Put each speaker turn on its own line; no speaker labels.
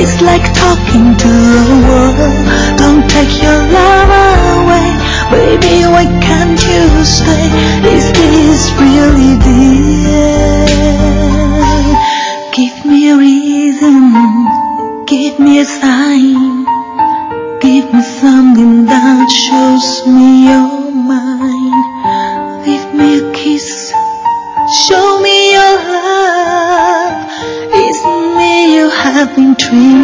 It's like talking to the world. Don't take your love away, baby, why can't you stay? Is this really the end? Give me a reason, give me a sign, give me something that shows me you're mine. Give me a kiss, show me your love. It's me you have been dreaming